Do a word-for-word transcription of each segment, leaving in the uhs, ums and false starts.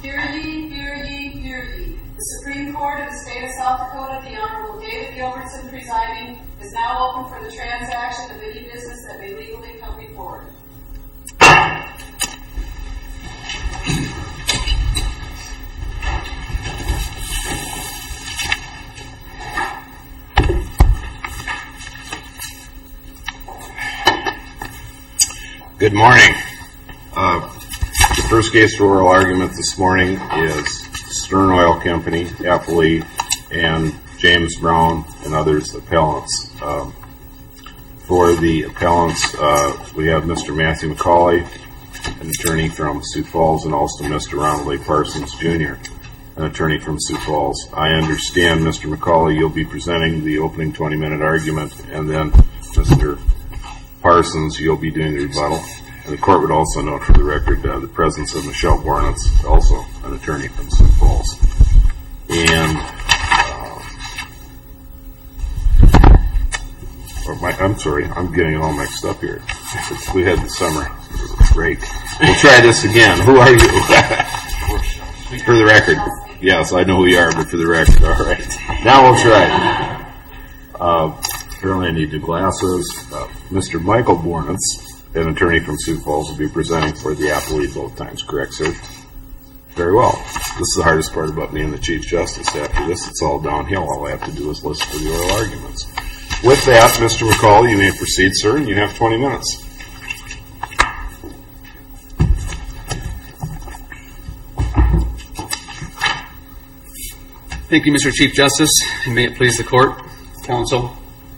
Hear ye, hear ye, hear ye. The Supreme Court of the State of South Dakota, the Honorable David Gilbertson presiding, is now open for the transaction of any business that may legally come before it. Good morning. Uh, the first case for oral argument this morning is Stern Oil Company, Appalachia, and James Brown and others, appellants. Um, for the appellants, uh, we have Mister Matthew McCauley, an attorney from Sioux Falls, and also Mister Ronald A. Parsons, Junior, an attorney from Sioux Falls. I understand, Mister McCauley, you'll be presenting the opening twenty-minute argument, and then Mister Parsons, you'll be doing the rebuttal. And the court would also note for the record uh, the presence of Michelle Bornitz, also an attorney from Sioux Falls. And uh, or my, I'm sorry, I'm getting all mixed up here. We had the summer break. We'll try this again. Who are you? For the record. Yes, I know who you are, but for the record. All right. Now we'll try. Uh, apparently I need new glasses. Uh, Mister Michael Bornitz, an attorney from Sioux Falls, will be presenting for the Appalachia both times. Correct, sir? Very well. This is the hardest part about being the Chief Justice. After this, it's all downhill. All I have to do is listen to the oral arguments. With that, Mister McCauley, you may proceed, sir, and you have twenty minutes. Thank you, Mister Chief Justice, and may it please the court, counsel.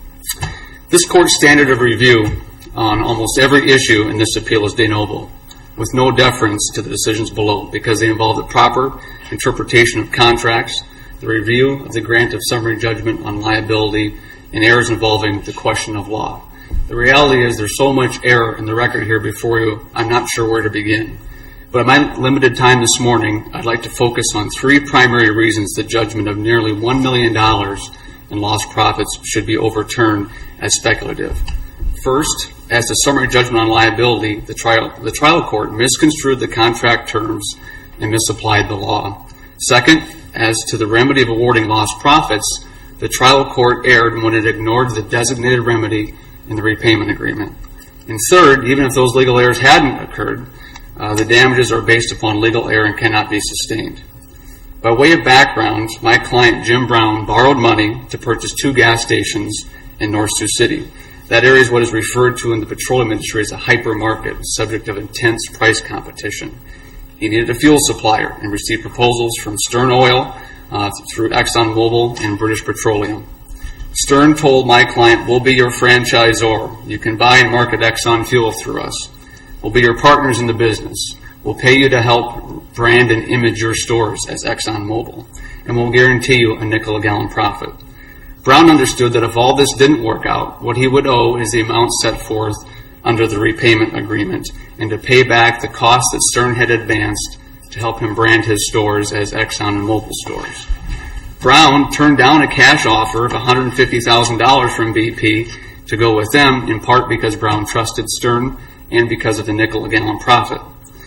This court's standard of review on almost every issue in this appeal is de novo, with no deference to the decisions below, because they involve the proper interpretation of contracts, the review of the grant of summary judgment on liability, and errors involving the question of law. The reality is there's so much error in the record here before you, I'm not sure where to begin. But in my limited time this morning, I'd like to focus on three primary reasons the judgment of nearly one million dollars in lost profits should be overturned as speculative. First, as to summary judgment on liability, the trial, the trial court misconstrued the contract terms and misapplied the law. Second, as to the remedy of awarding lost profits, the trial court erred when it ignored the designated remedy in the repayment agreement. And third, even if those legal errors hadn't occurred, uh, the damages are based upon legal error and cannot be sustained. By way of background, my client Jim Brown borrowed money to purchase two gas stations in North Sioux City. That area is what is referred to in the petroleum industry as a hypermarket, subject of intense price competition. He needed a fuel supplier and received proposals from Stern Oil uh, through ExxonMobil and British Petroleum. Stern told my client, "We'll be your franchisor. You can buy and market Exxon fuel through us. We'll be your partners in the business. We'll pay you to help brand and image your stores as ExxonMobil, and we'll guarantee you a nickel a gallon profit." Brown understood that if all this didn't work out, what he would owe is the amount set forth under the repayment agreement and to pay back the cost that Stern had advanced to help him brand his stores as Exxon and Mobil stores. Brown turned down a cash offer of one hundred fifty thousand dollars from B P to go with them, in part because Brown trusted Stern and because of the nickel a gallon profit.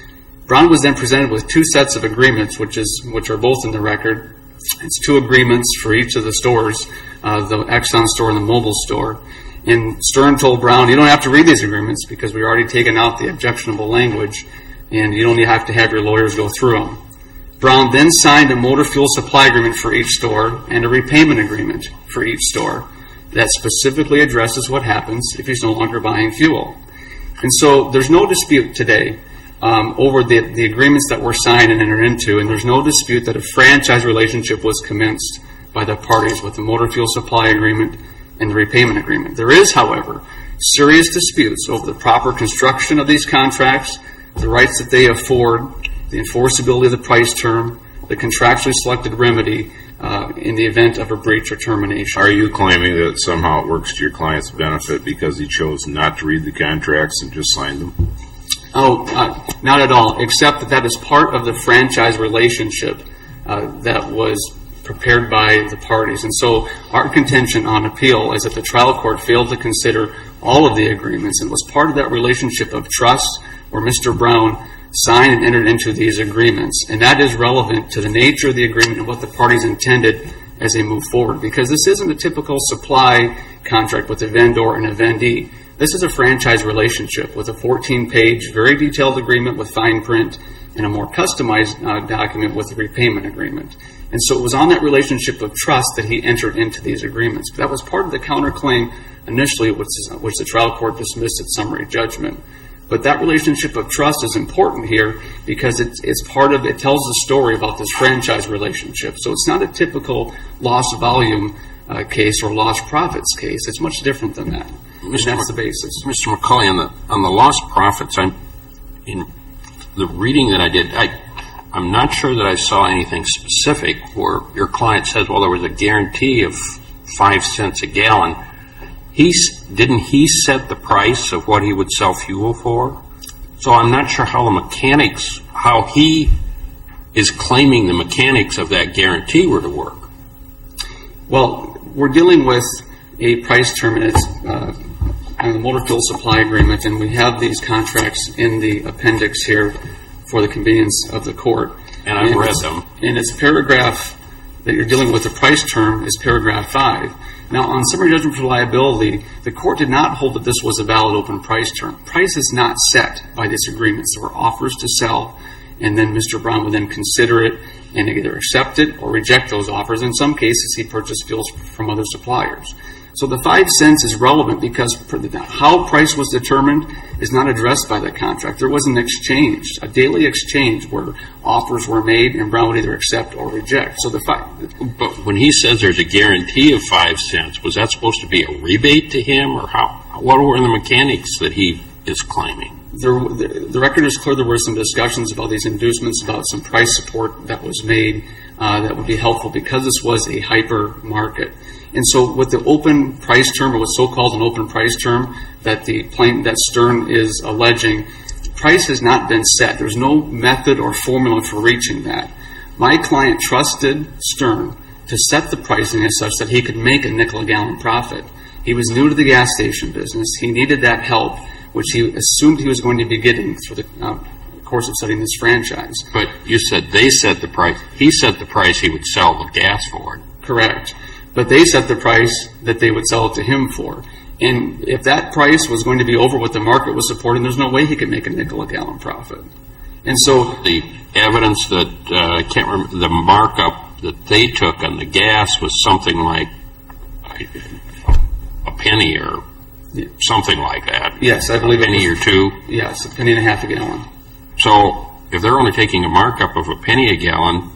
Brown was then presented with two sets of agreements, which is which are both in the record. It's two agreements for each of the stores, uh, the Exxon store and the Mobil store. And Stern told Brown, "You don't have to read these agreements because we've already taken out the objectionable language, and you don't have to have your lawyers go through them." Brown then signed a motor fuel supply agreement for each store and a repayment agreement for each store that specifically addresses what happens if he's no longer buying fuel. And so there's no dispute today Um, over the, the agreements that were signed and entered into, and there's no dispute that a franchise relationship was commenced by the parties with the motor fuel supply agreement and the repayment agreement. There is, however, serious disputes over the proper construction of these contracts, the rights that they afford, the enforceability of the price term, the contractually selected remedy uh, in the event of a breach or termination. Are you claiming that somehow it works to your client's benefit because he chose not to read the contracts and just signed them? Oh, uh, not at all, except that that is part of the franchise relationship uh, that was prepared by the parties. And so our contention on appeal is that the trial court failed to consider all of the agreements and was part of that relationship of trust where Mister Brown signed and entered into these agreements. And that is relevant to the nature of the agreement and what the parties intended as they move forward, because this isn't a typical supply contract with a vendor and a vendee. This is a franchise relationship with a fourteen-page, very detailed agreement with fine print and a more customized uh, document with a repayment agreement. And so it was on that relationship of trust that he entered into these agreements. That was part of the counterclaim initially, which, is, which the trial court dismissed at summary judgment. But that relationship of trust is important here because it's, it's part of, it tells the story about this franchise relationship. So it's not a typical lost volume uh, case or lost profits case. It's much different than that. And that's the basis. Mister McCauley, on the on the lost profits, I'm in the reading that I did. I I'm not sure that I saw anything specific where your client says, well, there was a guarantee of five cents a gallon. He didn't he set the price of what he would sell fuel for? So I'm not sure how the mechanics, how he is claiming the mechanics of that guarantee were to work. Well, we're dealing with a price term, and it's uh, on the motor fuel supply agreement, and we have these contracts in the appendix here for the convenience of the court. And I've and read them. And its paragraph that you're dealing with, the price term, is paragraph five. Now, on summary judgment for liability, the court did not hold that this was a valid open price term. Price is not set by this agreement. There were offers to sell, and then Mister Brown would then consider it and either accept it or reject those offers. In some cases, he purchased fuels from other suppliers. So the five cents is relevant because how price was determined is not addressed by the contract. There was an exchange, a daily exchange where offers were made and Brown would either accept or reject. So the five. But when he says there's a guarantee of five cents, was that supposed to be a rebate to him, or how? What were the mechanics that he is claiming? There, the, the record is clear. There were some discussions about these inducements, about some price support that was made uh, that would be helpful because this was a hyper market. And so with the open price term, or what's so-called an open price term, that the plaintiff, that Stern is alleging, price has not been set. There's no method or formula for reaching that. My client trusted Stern to set the pricing as such that he could make a nickel a gallon profit. He was new to the gas station business. He needed that help, which he assumed he was going to be getting through the uh, course of setting this franchise. But you said they set the price. He set the price he would sell the gas for. Correct. But they set the price that they would sell it to him for. And if that price was going to be over what the market was supporting, there's no way he could make a nickel a gallon profit. And so the evidence that uh, I can't remember, the markup that they took on the gas was something like a penny or yeah. something like that. Yes, I believe a penny it was, or two. Yes, a penny and a half a gallon. So if they're only taking a markup of a penny a gallon,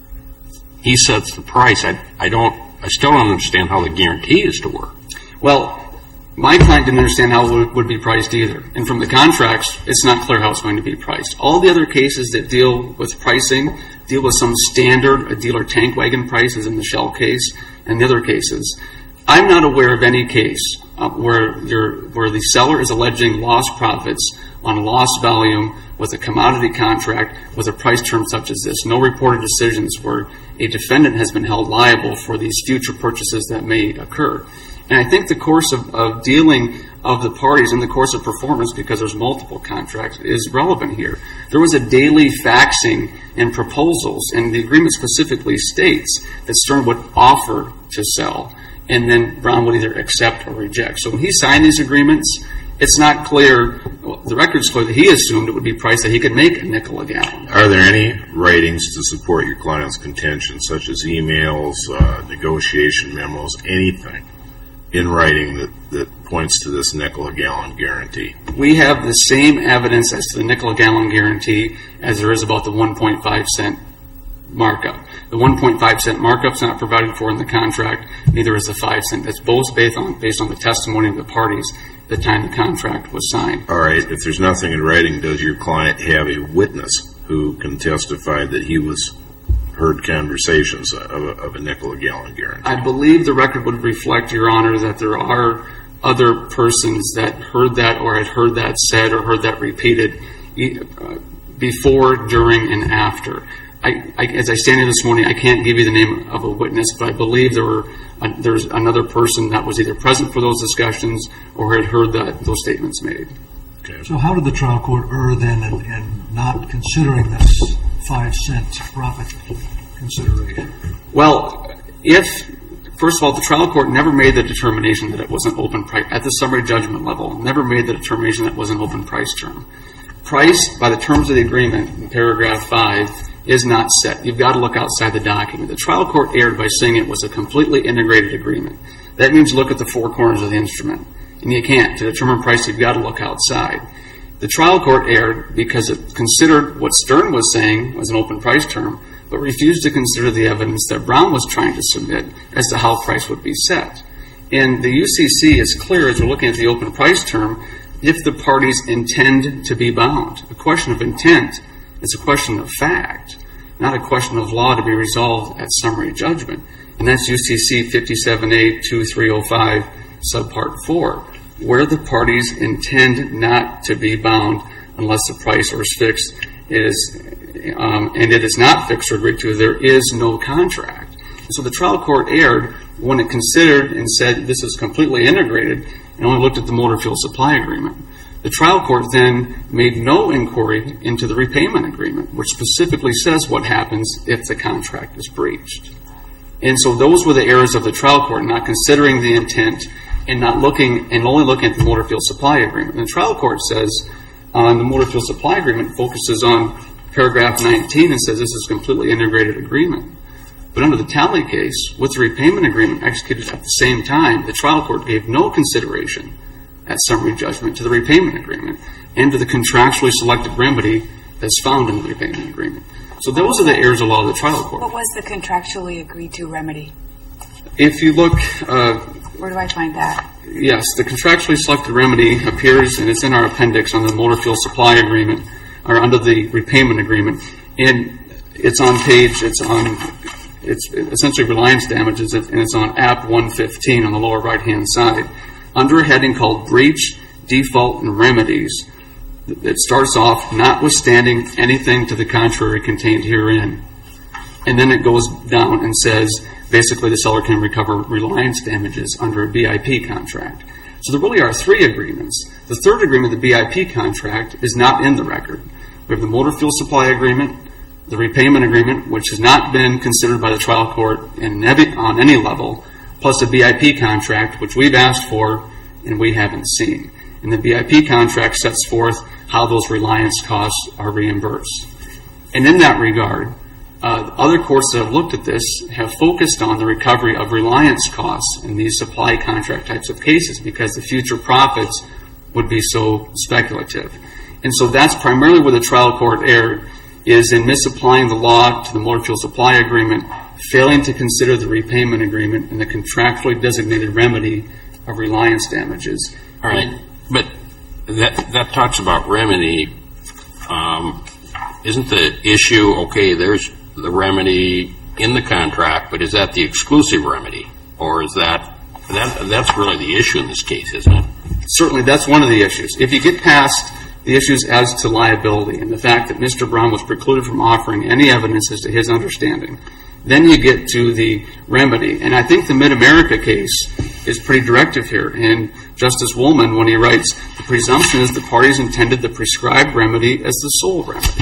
he sets the price. I, I don't. I still don't understand how the guarantee is to work. Well, my client didn't understand how it would, would be priced either. And from the contracts, it's not clear how it's going to be priced. All the other cases that deal with pricing deal with some standard, a dealer tank wagon prices in the Shell case and the other cases. I'm not aware of any case uh, where you're, where the seller is alleging lost profits on lost volume with a commodity contract with a price term such as this. No reported decisions where a defendant has been held liable for these future purchases that may occur. And I think the course of, of dealing of the parties in the course of performance, because there's multiple contracts, is relevant here. There was a daily faxing and proposals, and the agreement specifically states that Stern would offer to sell, and then Brown would either accept or reject. So when he signed these agreements, it's not clear, well, the record's clear that he assumed it would be priced that he could make a nickel a gallon. Are there any writings to support your client's contention, such as emails, uh, negotiation memos, anything in writing that, that points to this nickel a gallon guarantee? We have the same evidence as to the nickel a gallon guarantee as there is about the one point five cent markup. The one point five cent markup's not provided for in the contract, neither is the five cent. That's both based on, based on the testimony of the parties the time the contract was signed. All right. If there's nothing in writing, does your client have a witness who can testify that he was heard conversations of a, of a nickel a gallon guarantee? I believe the record would reflect, Your Honor, that there are other persons that heard that or had heard that said or heard that repeated uh, before, during, and after. I, I, as I stand here this morning, I can't give you the name of a witness, but I believe there were uh, there's another person that was either present for those discussions or had heard that those statements made. Okay. So how did the trial court err then in, in not considering this five cent profit consideration? Well, if, first of all, the trial court never made the determination that it was an open price, at the summary judgment level, never made the determination that it was an open price term. Price, by the terms of the agreement in paragraph five, is not set. You've got to look outside the document. The trial court erred by saying it was a completely integrated agreement. That means look at the four corners of the instrument. And you can't. To determine price, you've got to look outside. The trial court erred because it considered what Stern was saying was an open price term, but refused to consider the evidence that Brown was trying to submit as to how price would be set. And the U C C is clear as we're looking at the open price term if the parties intend to be bound. A question of intent is a question of fact, not a question of law to be resolved at summary judgment. And that's U C C fifty-seven A two three oh five subpart four, where the parties intend not to be bound unless the price is fixed, it is, um, and it is not fixed or agreed to, there is no contract. And so the trial court erred when it considered and said this is completely integrated and only looked at the motor fuel supply agreement. The trial court then made no inquiry into the repayment agreement, which specifically says what happens if the contract is breached. And so those were the errors of the trial court, not considering the intent and not looking and only looking at the motor fuel supply agreement. And the trial court says on the motor fuel supply agreement focuses on paragraph nineteen and says this is a completely integrated agreement. But under the Talley case, with the repayment agreement executed at the same time, the trial court gave no consideration at summary judgment to the repayment agreement and to the contractually selected remedy that's found in the repayment agreement. So those are the errors of law of the trial court. What was the contractually agreed to remedy? If you look... Uh, Where do I find that? Yes, the contractually selected remedy appears, and it's in our appendix on the motor fuel supply agreement, or under the repayment agreement. And it's on page, it's on, it's essentially reliance damages, and it's on app one fifteen on the lower right-hand side. Under a heading called Breach, Default, and Remedies, it starts off, notwithstanding anything to the contrary contained herein. And then it goes down and says, basically the seller can recover reliance damages under a B I P contract. So there really are three agreements. The third agreement, the B I P contract, is not in the record. We have the motor fuel supply agreement, the repayment agreement, which has not been considered by the trial court in every, on any level, plus a B I P contract, which we've asked for and we haven't seen. And the B I P contract sets forth how those reliance costs are reimbursed. And in that regard, uh, other courts that have looked at this have focused on the recovery of reliance costs in these supply contract types of cases because the future profits would be so speculative. And so that's primarily where the trial court erred, is in misapplying the law to the motor fuel supply agreement, failing to consider the repayment agreement and the contractually designated remedy of reliance damages. All right, but that that talks about remedy. Um, isn't the issue, okay, there's the remedy in the contract, but is that the exclusive remedy? Or is that, that that's really the issue in this case, isn't it? Certainly, that's one of the issues. If you get past the issues as to liability and the fact that Mister Brown was precluded from offering any evidence as to his understanding, then you get to the remedy. And I think the Mid-America case is pretty directive here. And Justice Woolman, when he writes, the presumption is the parties intended the prescribed remedy as the sole remedy.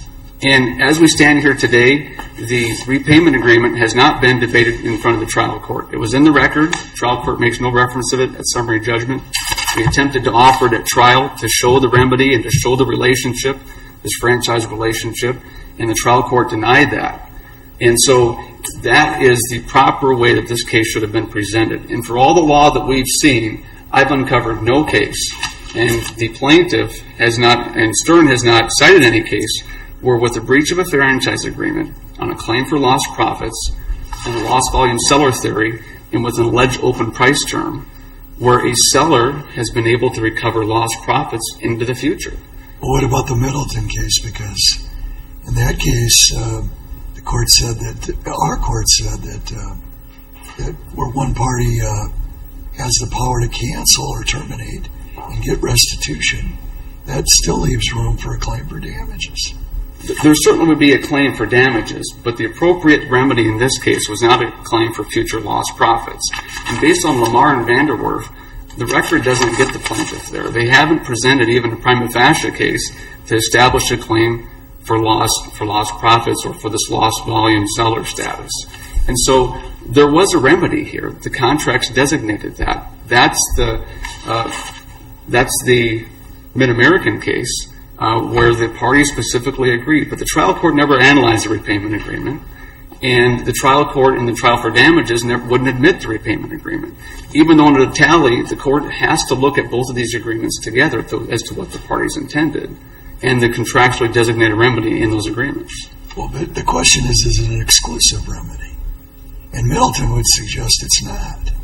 And as we stand here today, the repayment agreement has not been debated in front of the trial court. It was in the record. The trial court makes no reference to it at summary judgment. We attempted to offer it at trial to show the remedy and to show the relationship, this franchise relationship, and the trial court denied that. And so that is the proper way that this case should have been presented. And for all the law that we've seen, I've uncovered no case, and the plaintiff has not, and Stern has not cited any case where with the breach of a franchise agreement on a claim for lost profits and the lost volume seller theory and with an alleged open price term, where a seller has been able to recover lost profits into the future. Well, what about the Middleton case? Because in that case, uh, the court said that, our court said that, uh, that where one party uh, has the power to cancel or terminate and get restitution, that still leaves room for a claim for damages. There certainly would be a claim for damages, but the appropriate remedy in this case was not a claim for future lost profits. And based on Lamar and Vanderwerf, the record doesn't get the plaintiff there. They haven't presented even a prima facie case to establish a claim for lost for lost profits or for this lost volume seller status. And so there was a remedy here. The contracts designated that. That's the uh, that's the Mid-American case uh, where the parties specifically agreed. But the trial court never analyzed the repayment agreement, and the trial court in the trial for damages never, wouldn't admit the repayment agreement. Even though under the tally, the court has to look at both of these agreements together to, as to what the parties intended and the contractually designated remedy in those agreements. Well, but the question is, is it an exclusive remedy? And Middleton would suggest it's not.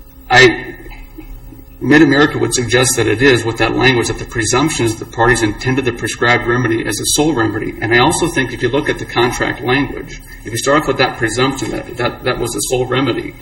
I, Mid-America would suggest that it is with that language, that the presumption is the parties intended the prescribed remedy as a sole remedy. And I also think if you look at the contract language, if you start off with that presumption that that, that was a sole remedy,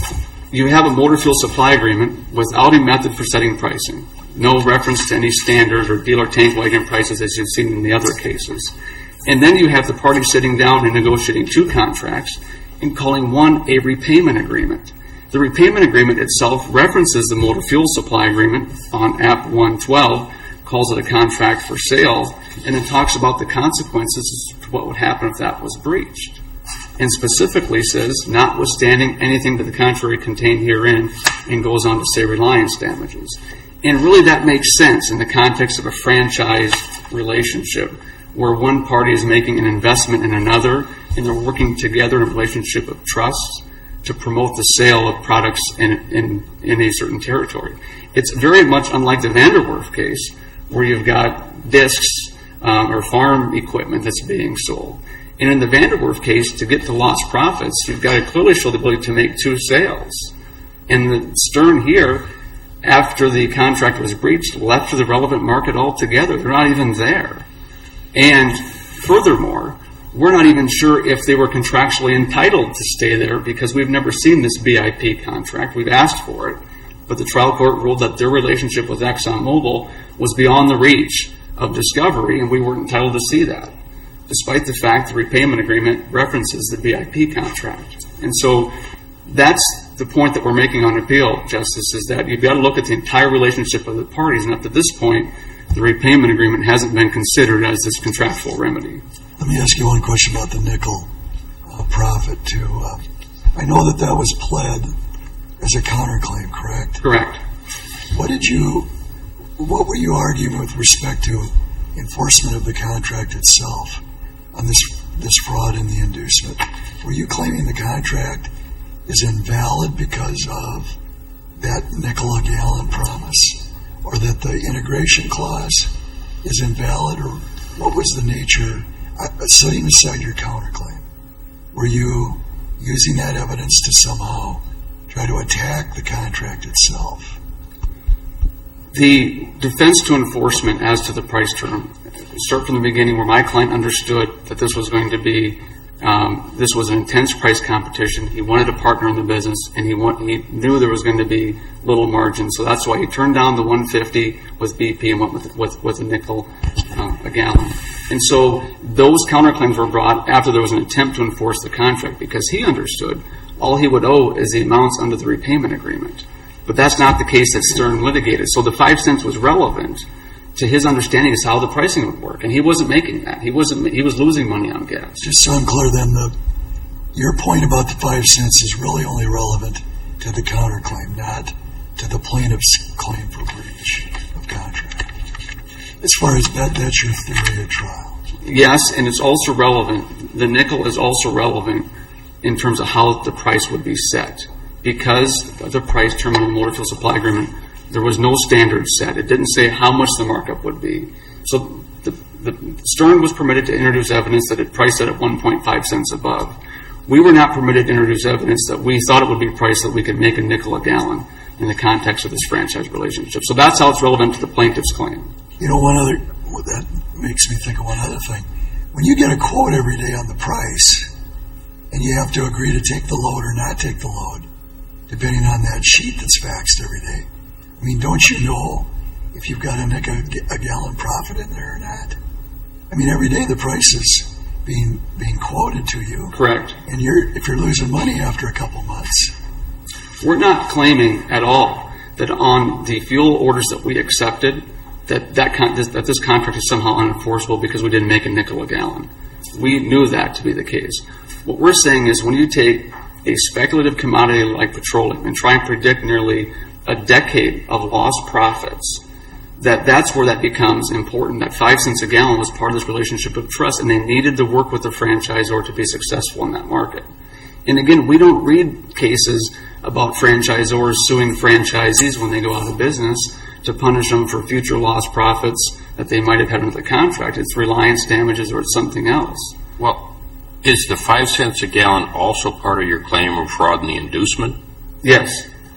you have a motor fuel supply agreement without a method for setting pricing. No reference to any standard or dealer tank wagon prices as you've seen in the other cases. And then you have the parties sitting down and negotiating two contracts and calling one a repayment agreement. The repayment agreement itself references the motor fuel supply agreement on App one twelve, calls it a contract for sale, and then talks about the consequences of what would happen if that was breached. And specifically says, notwithstanding anything to the contrary contained herein, and goes on to say reliance damages. And really that makes sense in the context of a franchise relationship where one party is making an investment in another and they're working together in a relationship of trust to promote the sale of products in, in, in a certain territory. It's very much unlike the Vanderwerf case where you've got discs um, or farm equipment that's being sold. And in the Vanderwerf case, to get to lost profits, you've got to clearly show the ability to make two sales. And the Stern here, after the contract was breached, left to the relevant market altogether. They're not even there. And furthermore, we're not even sure if they were contractually entitled to stay there because we've never seen this B I P contract. We've asked for it, but the trial court ruled that their relationship with ExxonMobil was beyond the reach of discovery, and we weren't entitled to see that, despite the fact the repayment agreement references the B I P contract. And so that's the point that we're making on appeal, Justice, is that you've got to look at the entire relationship of the parties, and up to this point, the repayment agreement hasn't been considered as this contractual remedy. Let me ask you one question about the nickel uh, profit, too. Uh, I know that that was pled as a counterclaim, correct? Correct. What did you, what were you arguing with respect to enforcement of the contract itself on this this fraud in the inducement? Were you claiming the contract is invalid because of that nickel a gallon promise, or that the integration clause is invalid, or what was the nature? Uh, setting aside your counterclaim, were you using that evidence to somehow try to attack the contract itself? The defense to enforcement as to the price term, start from the beginning where my client understood that this was going to be, um, this was an intense price competition. He wanted a partner in the business, and he, want, he knew there was going to be little margin, so that's why he turned down the one fifty with B P and went with, with, with a nickel uh, a gallon. And so those counterclaims were brought after there was an attempt to enforce the contract because he understood all he would owe is the amounts under the repayment agreement. But that's not the case that Stern litigated. So the five cents was relevant to his understanding as how the pricing would work, and he wasn't making that. He wasn't. He was losing money on gas. Just so I'm clear, then, the, your point about the five cents is really only relevant to the counterclaim, not to the plaintiff's claim for breach of contract. As far as that, that's your theory of trial. Yes, and it's also relevant. The nickel is also relevant in terms of how the price would be set. Because of the price term in the motor fuel supply agreement, there was no standard set. It didn't say how much the markup would be. So the, the Stern was permitted to introduce evidence that it priced it at one point five cents above. We were not permitted to introduce evidence that we thought it would be priced that we could make a nickel a gallon in the context of this franchise relationship. So that's how it's relevant to the plaintiff's claim. You know, one other, well, that makes me think of one other thing. When you get a quote every day on the price, and you have to agree to take the load or not take the load, depending on that sheet that's faxed every day, I mean, don't you know if you've got to make a, a gallon profit in there or not? I mean, every day the price is being being quoted to you. Correct. And you're if you're losing money after a couple months. We're not claiming at all that on the fuel orders that we accepted, that that, con- this, that this contract is somehow unenforceable because we didn't make a nickel a gallon. We knew that to be the case. What we're saying is when you take a speculative commodity like petroleum and try and predict nearly a decade of lost profits, that that's where that becomes important. That five cents a gallon was part of this relationship of trust, and they needed to work with the franchisor to be successful in that market. And again, we don't read cases about franchisors suing franchisees when they go out of business to punish them for future lost profits that they might have had under the contract. It's reliance damages or it's something else. Well, is the five cents a gallon also part of your claim of fraud in the inducement? Yes.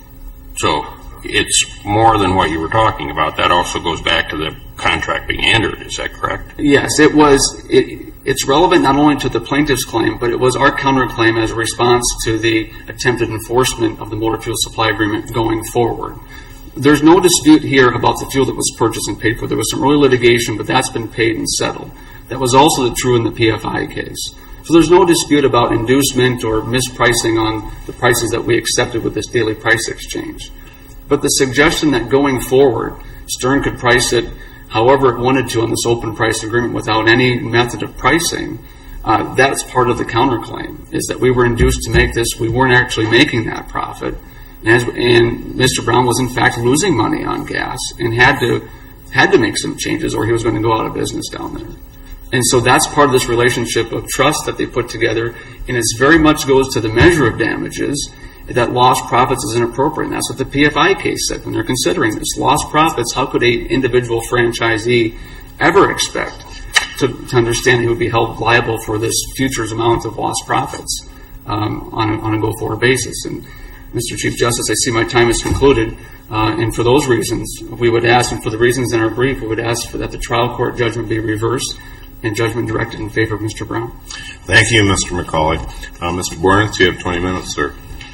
So it's more than what you were talking about. That also goes back to the contract being entered. Is that correct? Yes, it was. It, it's relevant not only to the plaintiff's claim, but it was our counterclaim as a response to the attempted enforcement of the motor fuel supply agreement going forward. There's no dispute here about the fuel that was purchased and paid for. There was some early litigation, but that's been paid and settled. That was also true in the P F I case. So there's no dispute about inducement or mispricing on the prices that we accepted with this daily price exchange. But the suggestion that going forward, Stern could price it however it wanted to on this open price agreement without any method of pricing, uh, that's part of the counterclaim, is that we were induced to make this. We weren't actually making that profit. And, as, and Mister Brown was, in fact, losing money on gas and had to had to make some changes or he was going to go out of business down there. And so that's part of this relationship of trust that they put together, and it very much goes to the measure of damages, that lost profits is inappropriate. And that's what the P F I case said when they're considering this. Lost profits, how could an individual franchisee ever expect to, to understand he would be held liable for this future's amount of lost profits um, on, a, on a go-forward basis? And Mister Chief Justice, I see my time is concluded, uh, and for those reasons, we would ask, and for the reasons in our brief, we would ask for that the trial court judgment be reversed and judgment directed in favor of Mister Brown. Thank you, Mister McCauley. Uh, Mister Bornitz, you have twenty minutes, sir.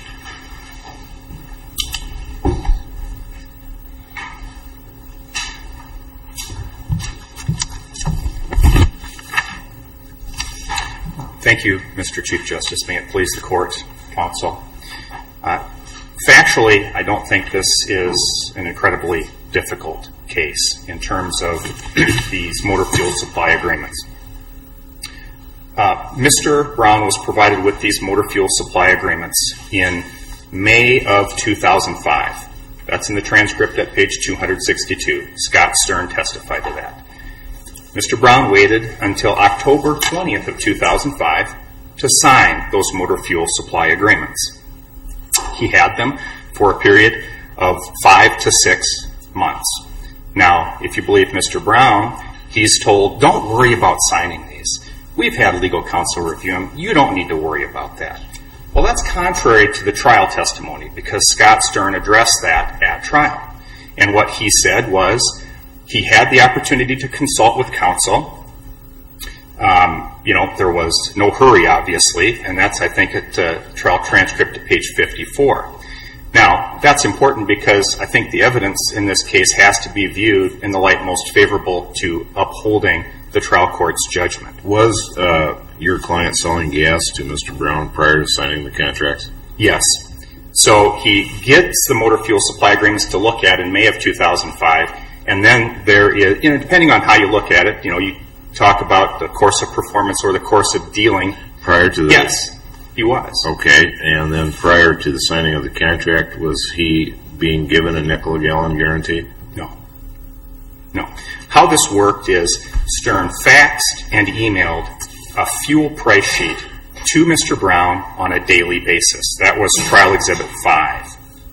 Thank you, Mister Chief Justice. May it please the court, counsel. Uh, factually, I don't think this is an incredibly difficult case in terms of these motor fuel supply agreements. Uh, Mister Brown was provided with these motor fuel supply agreements in May of two thousand five. That's in the transcript at page two hundred sixty-two. Scott Stern testified to that. Mister Brown waited until October twentieth of two thousand five to sign those motor fuel supply agreements. He had them for a period of five to six months. Now, if you believe Mister Brown, he's told, don't worry about signing these. We've had legal counsel review them. You don't need to worry about that. Well, that's contrary to the trial testimony because Scott Stern addressed that at trial. And what he said was he had the opportunity to consult with counsel. Um, you know, there was no hurry, obviously, and that's, I think, at uh, trial transcript at page fifty-four. Now, that's important because I think the evidence in this case has to be viewed in the light most favorable to upholding the trial court's judgment. Was uh, your client selling gas to Mister Brown prior to signing the contracts? Yes. So he gets the motor fuel supply agreements to look at in May of two thousand five, and then there is, you know, depending on how you look at it, you know, you talk about the course of performance or the course of dealing. Prior to the... Yes, he was. Okay, and then prior to the signing of the contract, was he being given a nickel a gallon guarantee? No. No. How this worked is Stern faxed and emailed a fuel price sheet to Mister Brown on a daily basis. That was Trial Exhibit five.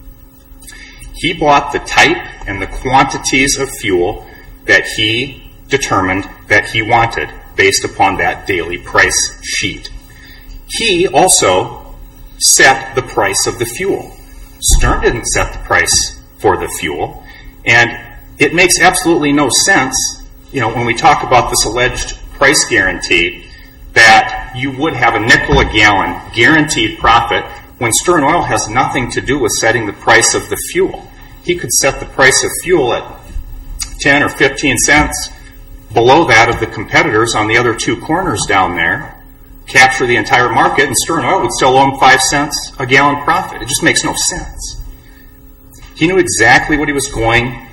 He bought the type and the quantities of fuel that he determined that he wanted based upon that daily price sheet. He also set the price of the fuel. Stern didn't set the price for the fuel, and it makes absolutely no sense, you know, when we talk about this alleged price guarantee, that you would have a nickel a gallon guaranteed profit when Stern Oil has nothing to do with setting the price of the fuel. He could set the price of fuel at ten or fifteen cents below that of the competitors on the other two corners down there, capture the entire market, and Stern Oil would still owe him five cents a gallon profit. It just makes no sense. He knew exactly what he was going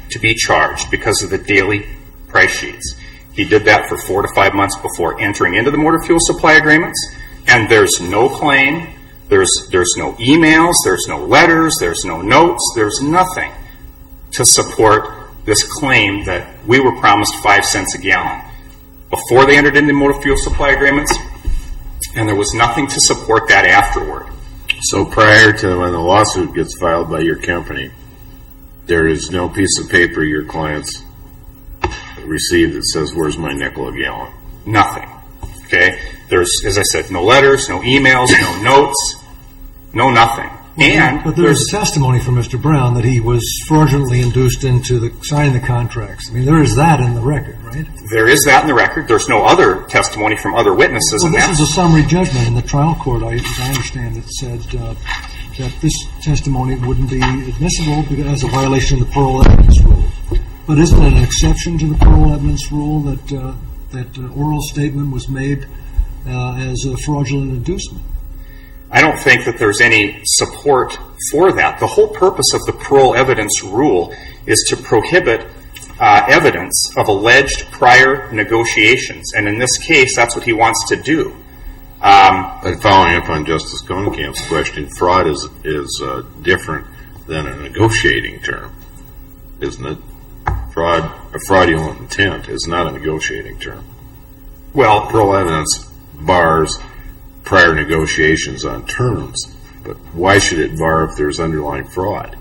to be charged because of the daily price sheets. He did that for four to five months before entering into the motor fuel supply agreements, and there's no claim, there's, there's no emails, there's no letters, there's no notes, there's nothing to support this claim that we were promised five cents a gallon before they entered into motor fuel supply agreements, and there was nothing to support that afterward. So prior to when the lawsuit gets filed by your company, there is no piece of paper your clients received that says, where's my nickel a gallon? Nothing. Okay? There's, as I said, no letters, no emails, no notes, no nothing. And but there's a testimony from Mister Brown that he was fraudulently induced into the, signing the contracts. I mean, there is that in the record, right? There is that in the record. There's no other testimony from other witnesses. Well, in this that. is a summary judgment in the trial court. I, as I understand it, said uh, that this testimony wouldn't be admissible as a violation of the parole evidence rule. But isn't it an exception to the parole evidence rule that uh, that uh, oral statement was made uh, as a fraudulent inducement? I don't think that there's any support for that. The whole purpose of the parole evidence rule is to prohibit uh, evidence of alleged prior negotiations. And in this case, that's what he wants to do. Um, but following up on Justice Kohnenkamp's question, fraud is, is uh, different than a negotiating term, isn't it? Fraud, a fraudulent intent is not a negotiating term. Well, parole evidence bars prior negotiations on terms, but why should it bar if there's underlying fraud?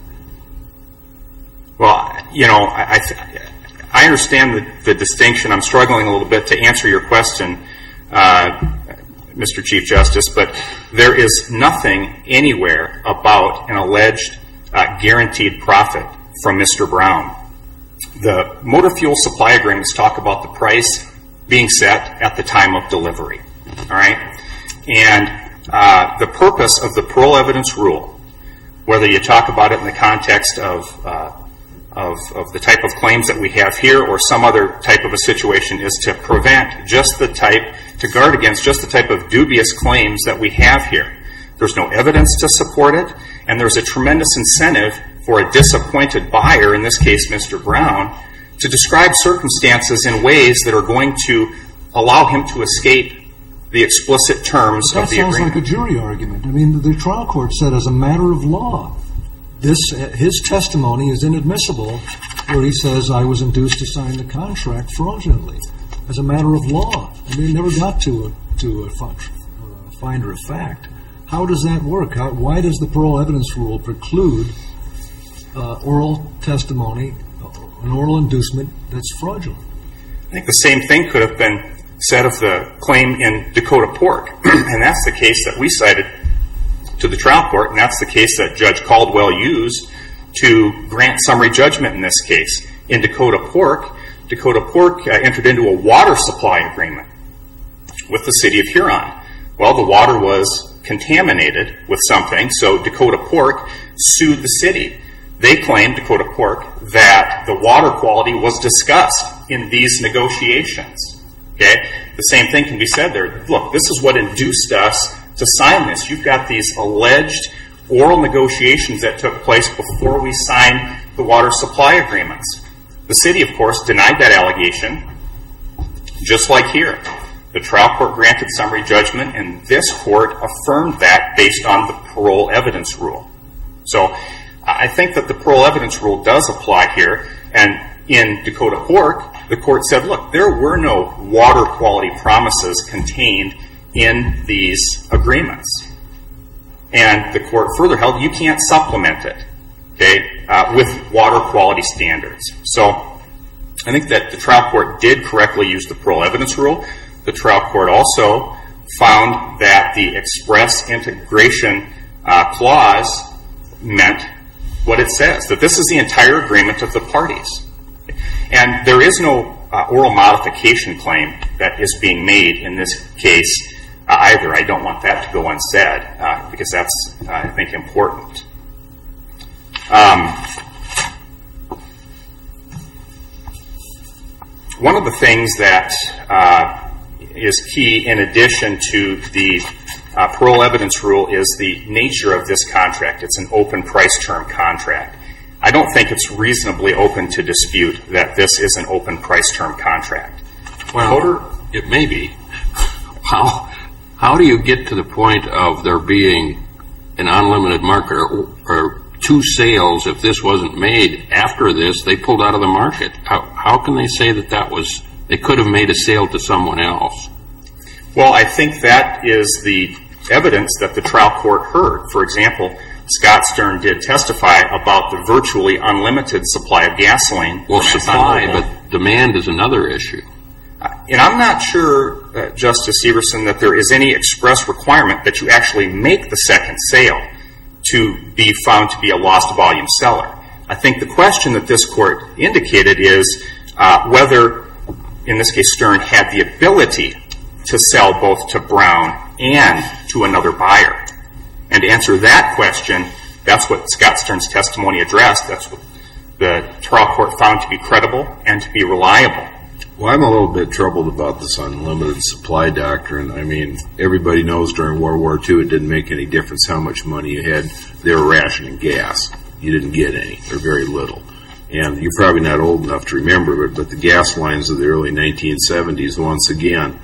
Well, you know, I I, th- I understand the, the distinction. I'm struggling a little bit to answer your question, uh, Mister Chief Justice, but there is nothing anywhere about an alleged uh, guaranteed profit from Mister Brown. The motor fuel supply agreements talk about the price being set at the time of delivery, all right? And uh, the purpose of the parole evidence rule, whether you talk about it in the context of, uh, of of the type of claims that we have here or some other type of a situation, is to prevent just the type, to guard against just the type of dubious claims that we have here. There's no evidence to support it, and there's a tremendous incentive for a disappointed buyer, in this case Mister Brown, to describe circumstances in ways that are going to allow him to escape the explicit terms that of the sounds agreement. like a jury argument. I mean, the trial court said as a matter of law, this uh, his testimony is inadmissible where he says, I was induced to sign the contract fraudulently. As a matter of law. I mean, never got to a, to a function, uh, finder of fact. How does that work? How, why does the parole evidence rule preclude uh, oral testimony, an oral inducement that's fraudulent? I think the same thing could have been said of the claim in Dakota Pork, and that's the case that we cited to the trial court, and that's the case that Judge Caldwell used to grant summary judgment in this case. In Dakota Pork, Dakota Pork uh, entered into a water supply agreement with the city of Huron. Well, the water was contaminated with something, so Dakota Pork sued the city. They claimed, Dakota Pork, that the water quality was discussed in these negotiations. Okay? The same thing can be said there. Look, this is what induced us to sign this. You've got these alleged oral negotiations that took place before we signed the water supply agreements. The city, of course, denied that allegation, just like here. The trial court granted summary judgment, and this court affirmed that based on the parole evidence rule. So I think that the parole evidence rule does apply here, and in Dakota Pork, the court said, look, there were no water quality promises contained in these agreements. And the court further held you can't supplement it, okay, uh, with water quality standards. So I think that the trial court did correctly use the parole evidence rule. The trial court also found that the express integration uh, clause meant what it says, that this is the entire agreement of the parties. And there is no uh, oral modification claim that is being made in this case uh, either. I don't want that to go unsaid uh, because that's, uh, I think, important. Um, one of the things that uh, is key in addition to the uh, parole evidence rule is the nature of this contract. It's an open price term contract. I don't think it's reasonably open to dispute that this is an open price term contract. Well, Motor, it may be. How, how do you get to the point of there being an unlimited market or, or two sales if this wasn't made after this, they pulled out of the market? How, how can they say that that was, they could have made a sale to someone else? Well, I think that is the evidence that the trial court heard. For example, Scott Stern did testify about the virtually unlimited supply of gasoline. Well, supply, but demand is another issue. And I'm not sure, uh, Justice Severson, that there is any express requirement that you actually make the second sale to be found to be a lost volume seller. I think the question that this court indicated is uh, whether, in this case, Stern had the ability to sell both to Brown and to another buyer. And to answer that question, that's what Scott Stern's testimony addressed. That's what the trial court found to be credible and to be reliable. Well, I'm a little bit troubled about this unlimited supply doctrine. I mean, everybody knows during World War Two it didn't make any difference how much money you had. They were rationing gas. You didn't get any, or very little. And you're probably not old enough to remember it, but the gas lines of the early nineteen seventies, once again,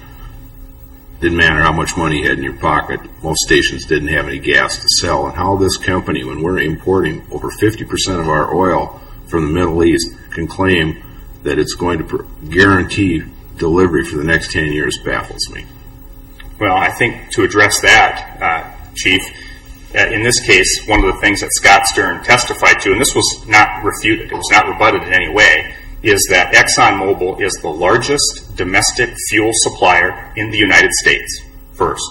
didn't matter how much money you had in your pocket. Most stations didn't have any gas to sell. And how this company, when we're importing over fifty percent of our oil from the Middle East, can claim that it's going to pr- guarantee delivery for the next ten years baffles me. Well, I think to address that, uh, Chief, uh, in this case, one of the things that Scott Stern testified to, and this was not refuted, it was not rebutted in any way, is that ExxonMobil is the largest domestic fuel supplier in the United States, first.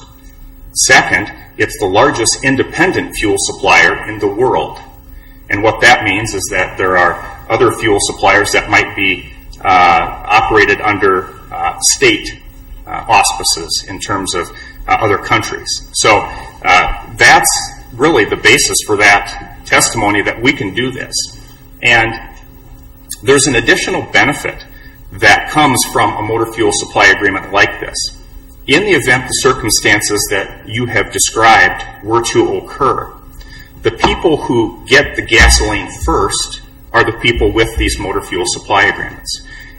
Second, it's the largest independent fuel supplier in the world. And what that means is that there are other fuel suppliers that might be uh, operated under uh, state uh, auspices in terms of uh, other countries. So uh, that's really the basis for that testimony, that we can do this. And there's an additional benefit that comes from a motor fuel supply agreement like this. In the event the circumstances that you have described were to occur, the people who get the gasoline first are the people with these motor fuel supply agreements.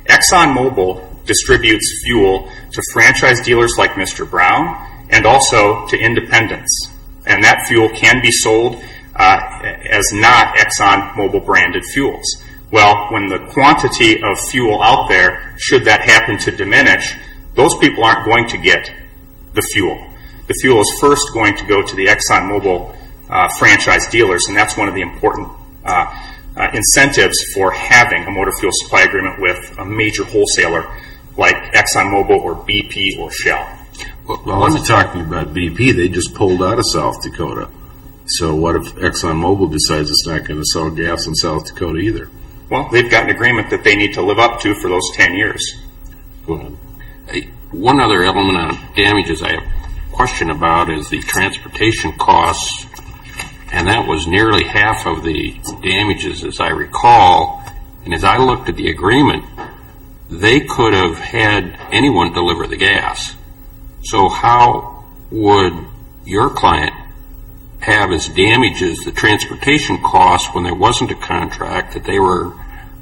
ExxonMobil distributes fuel to franchise dealers like Mister Brown and also to independents. And that fuel can be sold uh, as not ExxonMobil branded fuels. Well, when the quantity of fuel out there, should that happen to diminish, those people aren't going to get the fuel. The fuel is first going to go to the ExxonMobil uh, franchise dealers, and that's one of the important uh, uh, incentives for having a motor fuel supply agreement with a major wholesaler like ExxonMobil or B P or Shell. Well, well, I'm talking about B P. They just pulled out of South Dakota. So what if ExxonMobil decides it's not going to sell gas in South Dakota either? Well, they've got an agreement that they need to live up to for those ten years. Go ahead. Hey, one other element on damages I have a question about is the transportation costs, and that was nearly half of the damages, as I recall. And as I looked at the agreement, they could have had anyone deliver the gas. So how would your client have as damages the transportation costs when there wasn't a contract, that they were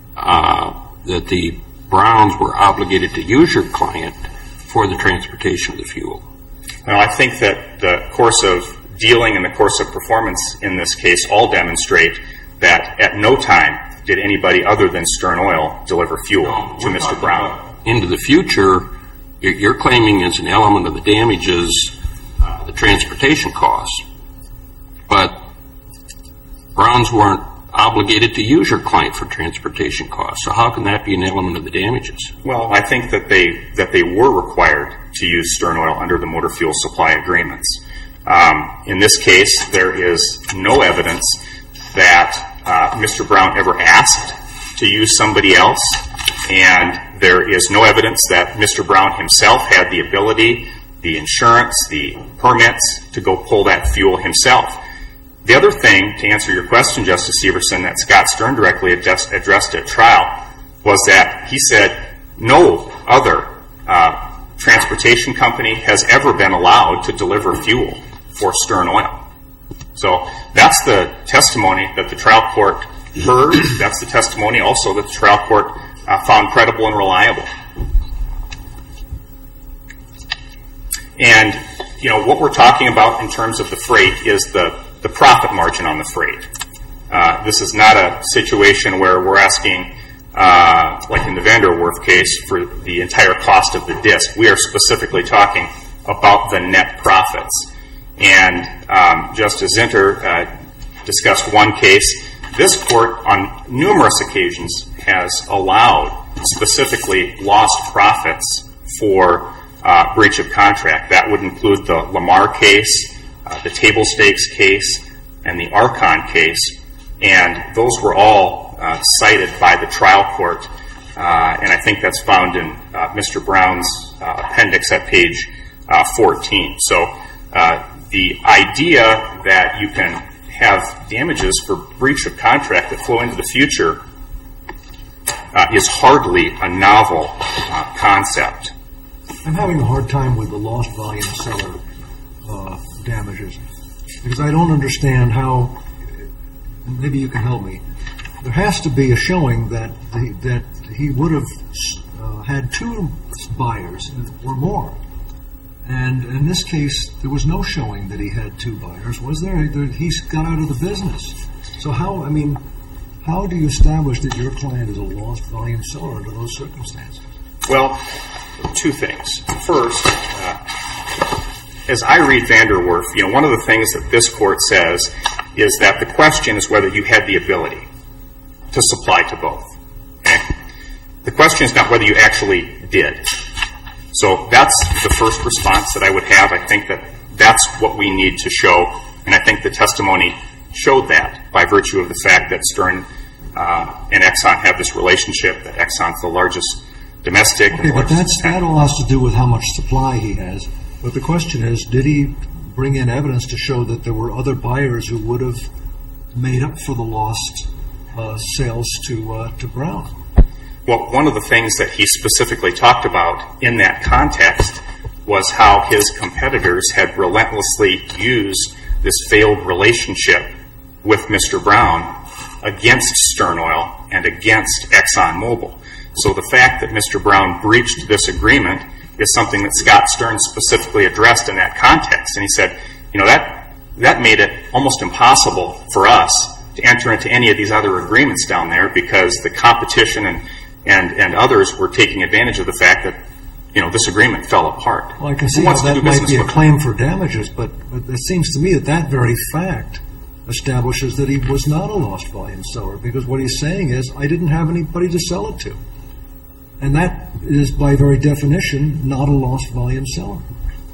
uh, that the Browns were obligated to use your client for the transportation of the fuel? Now, I think that the course of dealing and the course of performance in this case all demonstrate that at no time did anybody other than Stern Oil deliver fuel no, to Mister Brown. Into the future, you're claiming as an element of the damages uh, the transportation costs. But Browns weren't obligated to use your client for transportation costs. So how can that be an element of the damages? Well, I think that they that they were required to use Stern Oil under the motor fuel supply agreements. Um, in this case, there is no evidence that uh, Mister Brown ever asked to use somebody else, and there is no evidence that Mister Brown himself had the ability, the insurance, the permits to go pull that fuel himself. The other thing, to answer your question, Justice Severson, that Scott Stern directly addressed, addressed at trial was that he said no other uh, transportation company has ever been allowed to deliver fuel for Stern Oil. So that's the testimony that the trial court heard. That's the testimony also that the trial court uh, found credible and reliable. And, you know, what we're talking about in terms of the freight is the, the profit margin on the freight. Uh, this is not a situation where we're asking, uh, like in the Vanderwerf case, for the entire cost of the disc. We are specifically talking about the net profits. And um, Justice Zinter uh, discussed one case. This court, on numerous occasions, has allowed specifically lost profits for uh, breach of contract. That would include the Lamar case, uh, the table stakes case, and the Archon case. And those were all uh, cited by the trial court. Uh, and I think that's found in uh, Mister Brown's uh, appendix at page uh, fourteen. So uh, the idea that you can have damages for breach of contract that flow into the future uh, is hardly a novel uh, concept. I'm having a hard time with the lost volume seller uh, damages because I don't understand how, maybe you can help me, there has to be a showing that the, that he would have uh, had two buyers or more. And in this case, there was no showing that he had two buyers, was there? He got out of the business. So how, I mean, how do you establish that your client is a lost volume seller under those circumstances? Well, two things. First, uh, as I read Vanderwerf, you know, one of the things that this court says is that the question is whether you had the ability to supply to both. Okay? The question is not whether you actually did. So that's the first response that I would have. I think that that's what we need to show, and I think the testimony showed that by virtue of the fact that Stern uh, and Exxon have this relationship, that Exxon's the largest domestic. Okay, but that's, that all has to do with how much supply he has. But the question is, did he bring in evidence to show that there were other buyers who would have made up for the lost uh, sales to uh, to Brown? Well, one of the things that he specifically talked about in that context was how his competitors had relentlessly used this failed relationship with Mister Brown against Stern Oil and against ExxonMobil. So the fact that Mister Brown breached this agreement is something that Scott Stern specifically addressed in that context. And he said, you know, that that made it almost impossible for us to enter into any of these other agreements down there because the competition and And, and others were taking advantage of the fact that, you know, this agreement fell apart. Well, I can see how that might be a claim for damages, but, but it seems to me that that very fact establishes that he was not a lost volume seller, because what he's saying is, I didn't have anybody to sell it to. And that is, by very definition, not a lost volume seller.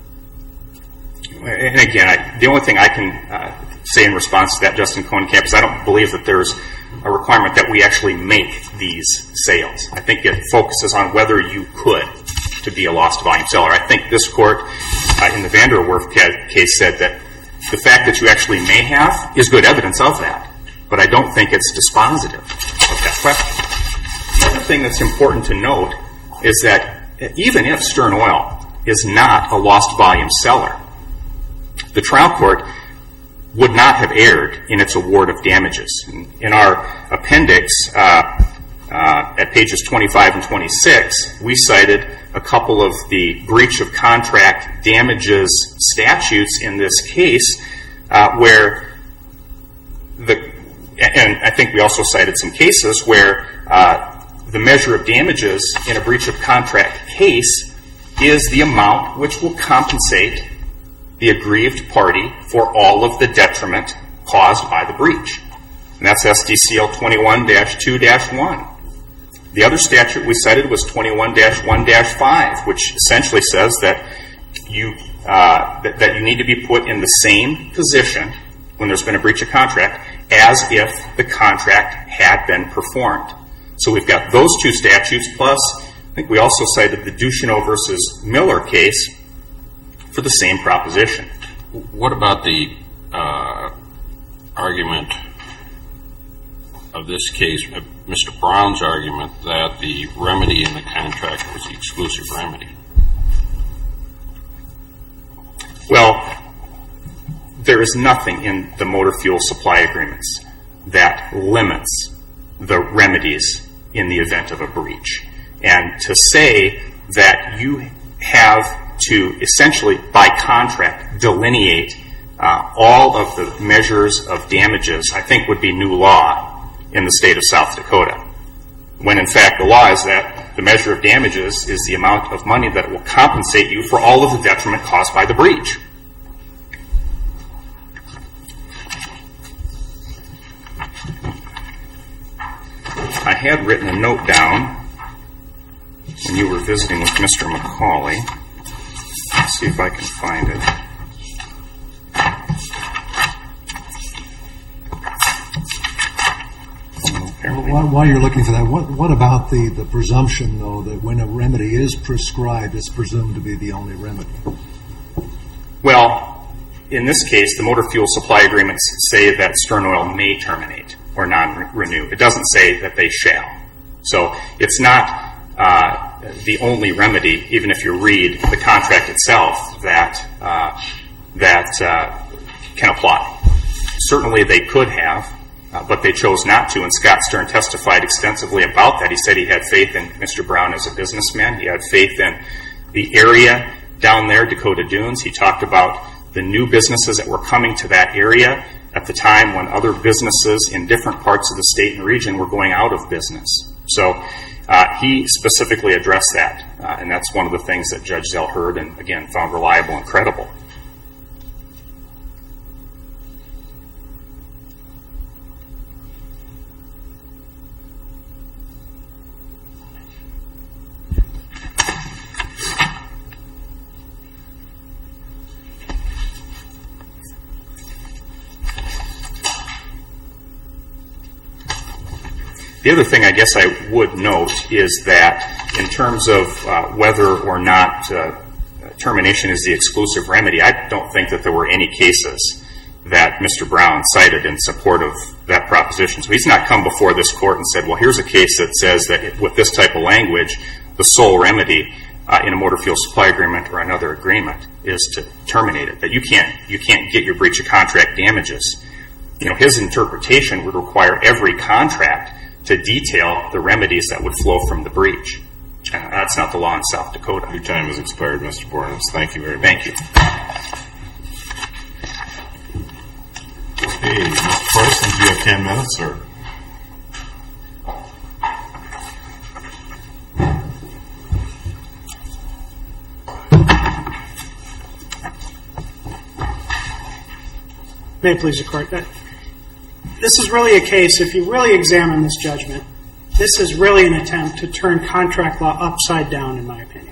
And again, I, the only thing I can uh, say in response to that, Justin Cohenkamp, is I don't believe that there's a requirement that we actually make these sales. I think it focuses on whether you could to be a lost volume seller. I think this court uh, in the Vanderwerf case said that the fact that you actually may have is good evidence of that, but I don't think it's dispositive of that question. The other thing that's important to note is that even if Stern Oil is not a lost volume seller, the trial court would not have erred in its award of damages. In, in our appendix, uh, uh, at pages twenty-five and twenty-six, we cited a couple of the breach of contract damages statutes in this case, uh, where the, and I think we also cited some cases where uh, the measure of damages in a breach of contract case is the amount which will compensate the aggrieved party for all of the detriment caused by the breach. And that's S D C L twenty-one dash two dash one. The other statute we cited was twenty-one dash one dash five, which essentially says that you uh, that, that you need to be put in the same position when there's been a breach of contract as if the contract had been performed. So we've got those two statutes, plus I think we also cited the Ducheneau versus Miller case for the same proposition. What about the uh, argument of this case, uh, Mister Brown's argument that the remedy in the contract was the exclusive remedy? Well, there is nothing in the motor fuel supply agreements that limits the remedies in the event of a breach. And to say that you have to essentially, by contract, delineate uh, all of the measures of damages, I think would be new law in the state of South Dakota. When in fact the law is that the measure of damages is the amount of money that will compensate you for all of the detriment caused by the breach. I had written a note down when you were visiting with Mister McCauley. Let's see if I can find it. While, while you're looking for that, what, what about the, the presumption, though, that when a remedy is prescribed, it's presumed to be the only remedy? Well, in this case, the motor fuel supply agreements say that Stern Oil may terminate or non-renew. It doesn't say that they shall. So it's not uh, the only remedy, even if you read the contract itself, that uh, that uh, can apply. Certainly they could have, uh, but they chose not to, and Scott Stern testified extensively about that. He said he had faith in Mister Brown as a businessman. He had faith in the area down there, Dakota Dunes. He talked about the new businesses that were coming to that area at the time when other businesses in different parts of the state and region were going out of business. So uh, he specifically addressed that, uh, and that's one of the things that Judge Zell heard and, again, found reliable and credible. The other thing I guess I would note is that in terms of uh, whether or not uh, termination is the exclusive remedy, I don't think that there were any cases that Mister Brown cited in support of that proposition. So he's not come before this court and said, well, here's a case that says that with this type of language, the sole remedy uh, in a motor fuel supply agreement or another agreement is to terminate it, that you can't, you can't get your breach of contract damages. You know, his interpretation would require every contract to detail the remedies that would flow from the breach. Uh, that's not the law in South Dakota. Your time has expired, Mister Bornes. Thank you very much. Thank you. Okay, Mister Parsons, you have ten minutes, sir. May it please the Court. This is really a case, if you really examine this judgment, this is really an attempt to turn contract law upside down, in my opinion.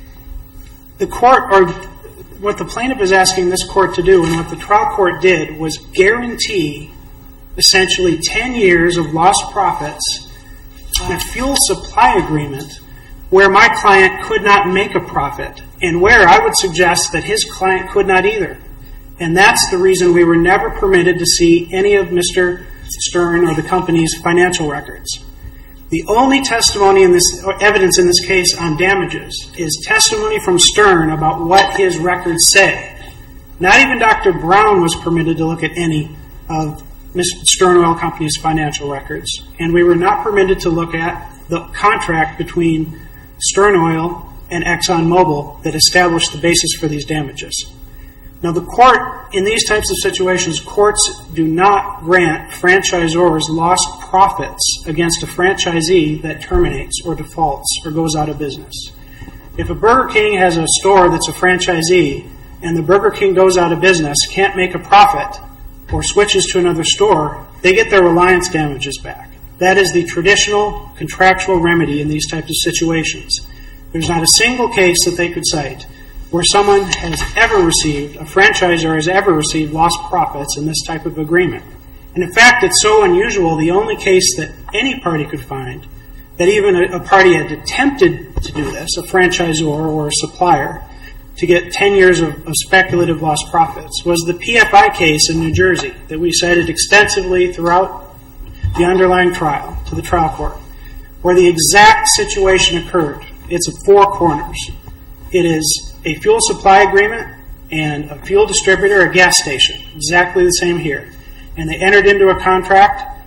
The court, or what the plaintiff is asking this court to do, and what the trial court did, was guarantee essentially ten years of lost profits on a fuel supply agreement where my client could not make a profit, and where I would suggest that his client could not either. And that's the reason we were never permitted to see any of Mister Stern or the company's financial records. The only testimony in this, or evidence in this case on damages, is testimony from Stern about what his records say. Not even Doctor Brown was permitted to look at any of Mister Stern Oil Company's financial records, and we were not permitted to look at the contract between Stern Oil and ExxonMobil that established the basis for these damages. Now, the court, in these types of situations, courts do not grant franchisors lost profits against a franchisee that terminates or defaults or goes out of business. If a Burger King has a store that's a franchisee and the Burger King goes out of business, can't make a profit, or switches to another store, they get their reliance damages back. That is the traditional contractual remedy in these types of situations. There's not a single case that they could cite where someone has ever received, a franchisor has ever received lost profits in this type of agreement. And in fact, it's so unusual, the only case that any party could find that even a, a party had attempted to do this, a franchisor or a supplier, to get ten years of, of speculative lost profits, was the P F I case in New Jersey that we cited extensively throughout the underlying trial to the trial court, where the exact situation occurred. It's at four corners. It is a fuel supply agreement and a fuel distributor, a gas station, exactly the same here. And they entered into a contract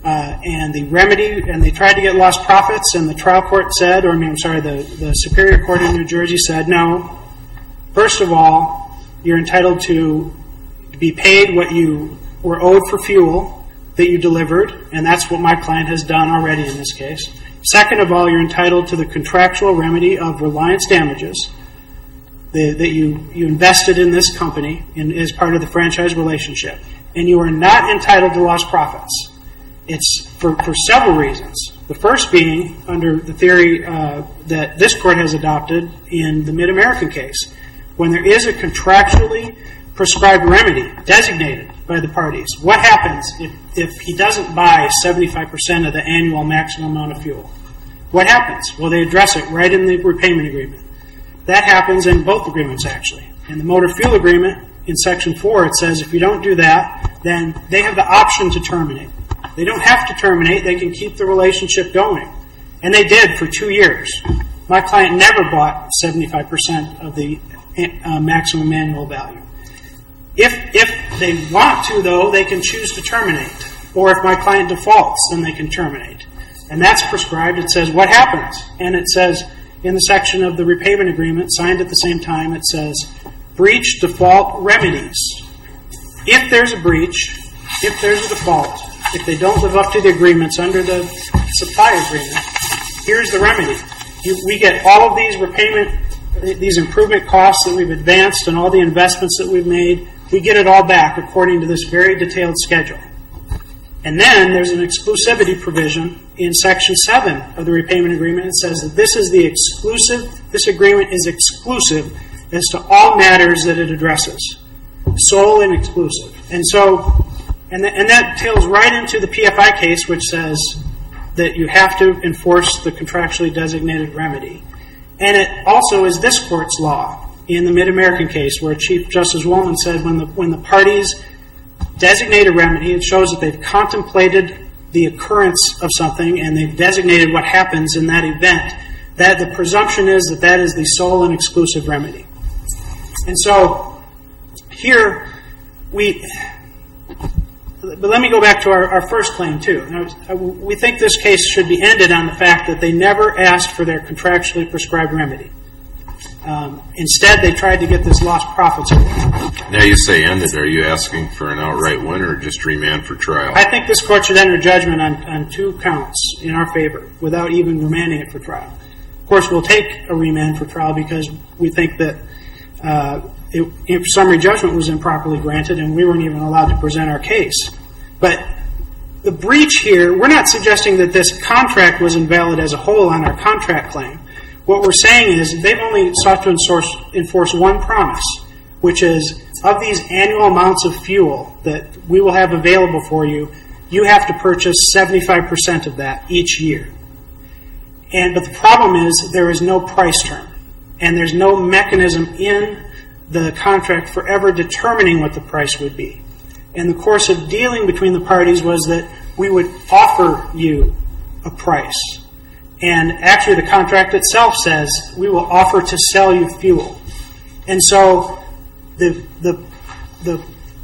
Uh, and the remedy, and they tried to get lost profits, and the trial court said, or I mean, I'm sorry, the, the Superior Court in New Jersey said, no, first of all, you're entitled to be paid what you were owed for fuel that you delivered, and that's what my client has done already in this case. Second of all, you're entitled to the contractual remedy of reliance damages the, that you, you invested in this company in, as part of the franchise relationship, and you are not entitled to lost profits. It's for, for several reasons. The first being under the theory uh, that this court has adopted in the Mid-American case. When there is a contractually prescribed remedy designated by the parties, what happens if, if he doesn't buy seventy-five percent of the annual maximum amount of fuel? What happens? Well, they address it right in the repayment agreement. That happens in both agreements, actually. In the motor fuel agreement, in Section four, it says if you don't do that, then they have the option to terminate. They don't have to terminate. They can keep the relationship going. And they did for two years. My client never bought seventy-five percent of the uh, maximum annual value. If, if they want to, though, they can choose to terminate. Or if my client defaults, then they can terminate. And that's prescribed. It says what happens. And it says in the section of the repayment agreement, signed at the same time, it says breach default remedies. If there's a breach, if there's a default, if they don't live up to the agreements under the supply agreement, here's the remedy. You, we get all of these repayment, these improvement costs that we've advanced and all the investments that we've made, we get it all back according to this very detailed schedule. And then there's an exclusivity provision in Section seven of the repayment agreement. It says that this is the exclusive, this agreement is exclusive as to all matters that it addresses. Sole and exclusive. And so And, th- and that tails right into the P F I case, which says that you have to enforce the contractually designated remedy. And it also is this court's law in the Mid-American case, where Chief Justice Woolman said when the, when the parties designate a remedy, it shows that they've contemplated the occurrence of something and they've designated what happens in that event, that the presumption is that that is the sole and exclusive remedy. And so here we... But let me go back to our, our first claim, too. Now, we think this case should be ended on the fact that they never asked for their contractually prescribed remedy. Um, instead, they tried to get this lost profits. Now you say ended. Are you asking for an outright win or just remand for trial? I think this court should enter judgment on, on two counts in our favor without even remanding it for trial. Of course, we'll take a remand for trial because we think that uh, It, if summary judgment was improperly granted and we weren't even allowed to present our case. But the breach here, we're not suggesting that this contract was invalid as a whole on our contract claim. What we're saying is they've only sought to enforce, enforce one promise, which is of these annual amounts of fuel that we will have available for you, you have to purchase seventy-five percent of that each year. And but the problem is there is no price term, and there's no mechanism in the contract for ever determining what the price would be. And the course of dealing between the parties was that we would offer you a price. And actually the contract itself says we will offer to sell you fuel. And so the the the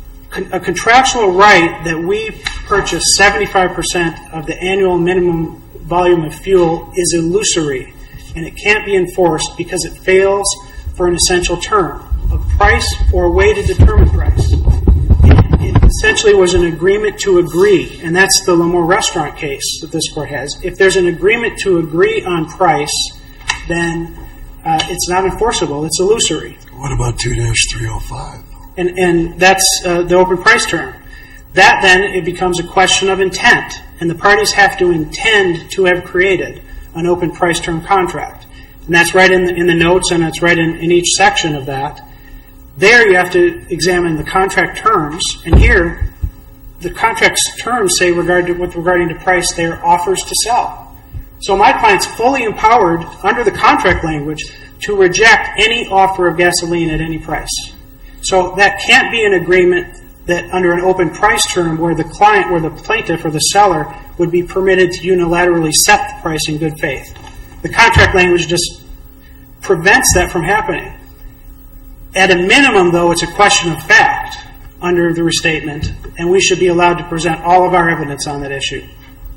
a contractual right that we purchase seventy-five percent of the annual minimum volume of fuel is illusory, and it can't be enforced because it fails for an essential term of price or a way to determine price. It, it essentially was an agreement to agree, and that's the L'Amour restaurant case that this court has. If there's an agreement to agree on price, then uh, it's not enforceable. It's illusory. What about two dash three oh five? And, and that's uh, the open price term. That then, it becomes a question of intent, and the parties have to intend to have created an open price term contract. And that's right in the, in the notes, and it's right in, in each section of that. There you have to examine the contract terms, and here the contract's terms say regard to, with regarding to price, they are offers to sell. So my client's fully empowered under the contract language to reject any offer of gasoline at any price. So that can't be an agreement that under an open price term where the client, where the plaintiff or the seller would be permitted to unilaterally set the price in good faith. The contract language just prevents that from happening. At a minimum, though, it's a question of fact under the restatement, and we should be allowed to present all of our evidence on that issue.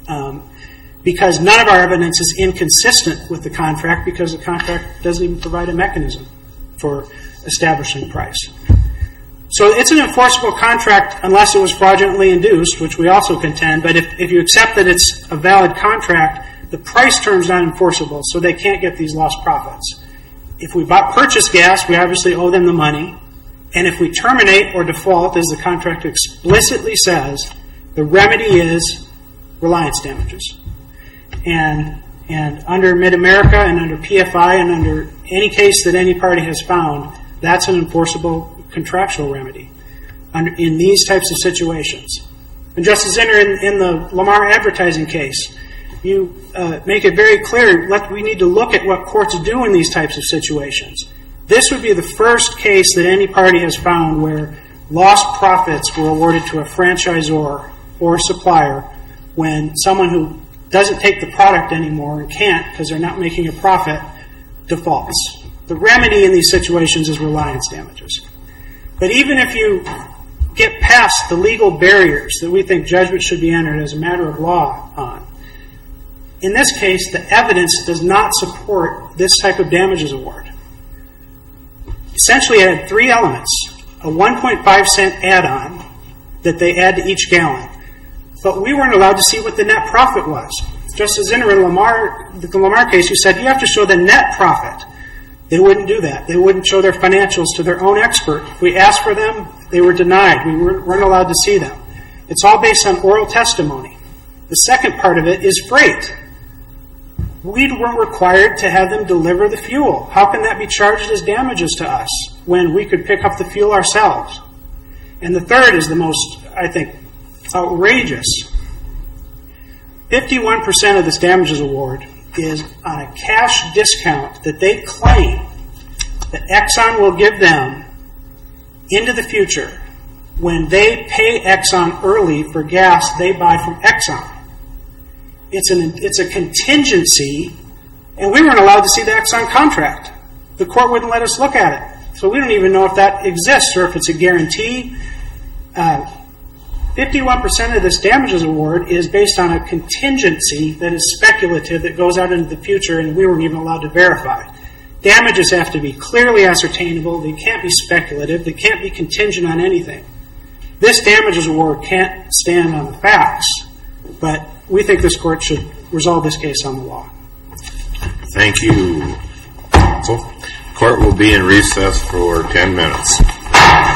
Um, because none of our evidence is inconsistent with the contract, because the contract doesn't even provide a mechanism for establishing price. So it's an enforceable contract unless it was fraudulently induced, which we also contend, but if, if you accept that it's a valid contract, the price term's not enforceable, so they can't get these lost profits. If we bought purchase gas, we obviously owe them the money, and if we terminate or default, as the contract explicitly says, the remedy is reliance damages. And and under Mid-America and under P F I and under any case that any party has found, that's an enforceable contractual remedy under, in these types of situations. And Justice Zinner, in, in the Lamar advertising case, you uh, make it very clear let, we need to look at what courts do in these types of situations. This would be the first case that any party has found where lost profits were awarded to a franchisor or supplier when someone who doesn't take the product anymore and can't because they're not making a profit defaults. The remedy in these situations is reliance damages. But even if you get past the legal barriers that we think judgment should be entered as a matter of law on, in this case, the evidence does not support this type of damages award. Essentially, it had three elements. A one point five cent add-on that they add to each gallon. But we weren't allowed to see what the net profit was. Justice Zinner in Lamar, the Lamar case, you said you have to show the net profit. They wouldn't do that. They wouldn't show their financials to their own expert. If we asked for them, they were denied. We weren't allowed to see them. It's all based on oral testimony. The second part of it is freight. We weren't required to have them deliver the fuel. How can that be charged as damages to us when we could pick up the fuel ourselves? And the third is the most, I think, outrageous. fifty-one percent of this damages award is on a cash discount that they claim that Exxon will give them into the future when they pay Exxon early for gas they buy from Exxon. It's an it's a contingency, and we weren't allowed to see the Exxon contract. The court wouldn't let us look at it. So we don't even know if that exists or if it's a guarantee. Uh, fifty-one percent of this damages award is based on a contingency that is speculative that goes out into the future, and we weren't even allowed to verify. Damages have to be clearly ascertainable. They can't be speculative. They can't be contingent on anything. This damages award can't stand on the facts, but we think this court should resolve this case on the law. Thank you, counsel. Court will be in recess for ten minutes.